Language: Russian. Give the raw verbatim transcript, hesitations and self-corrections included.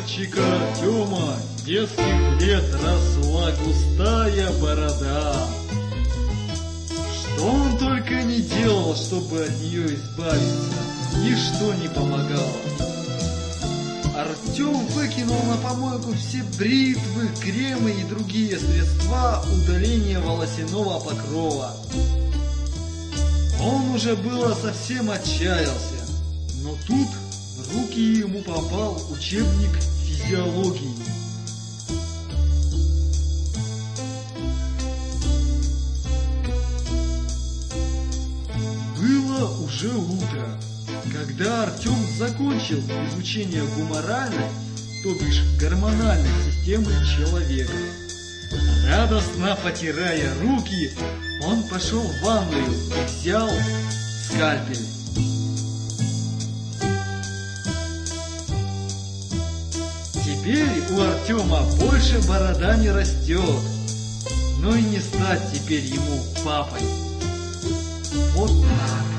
мальчика Артема с детских лет росла густая борода. Что он только не делал, чтобы от нее избавиться, ничто не помогало. Артем выкинул на помойку все бритвы, кремы и другие средства удаления волосяного покрова. Он уже было совсем отчаялся, но тут в руки ему попал учебник физиологии. Было уже утро, когда Артем закончил изучение гуморальной, то бишь гормональной системы человека. Радостно потирая руки, он пошел в ванную и взял скальпель. Теперь у Артема больше борода не растет, но и не стать теперь ему папой. Вот так.